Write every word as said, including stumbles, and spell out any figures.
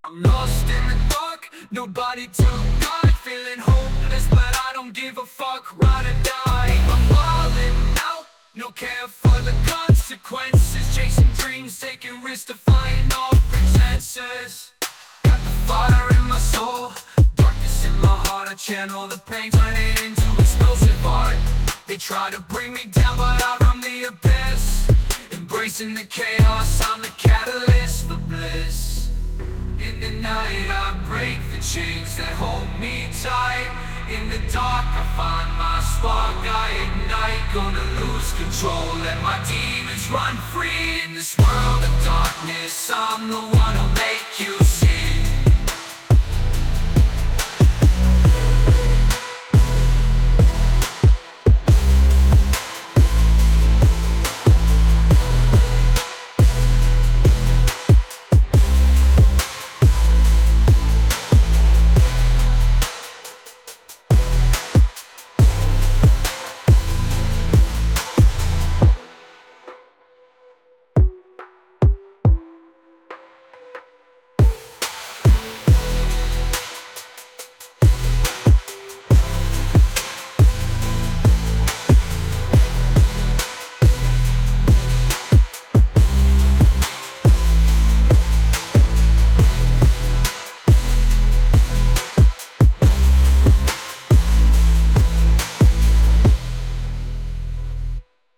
I'm lost in the dark, nobody to guide. Feeling hopeless, but I don't give a fuck, ride or die. I'm wildin' out, no care for the consequences. Chasing dreams, taking risks, defying all pretenses. Got the fire in my soul, darkness in my heart. I channel the pain, turn it into explosive art. They try to bring me down, but out from the abyss. Embracing the chaos, I'm the catalyst for bliss. In the night I break the chains that hold me tight. In the dark I find my spark, I ignite. Gonna lose control, let my demons run free. In this world of darkness, I'm the one who'll make you see.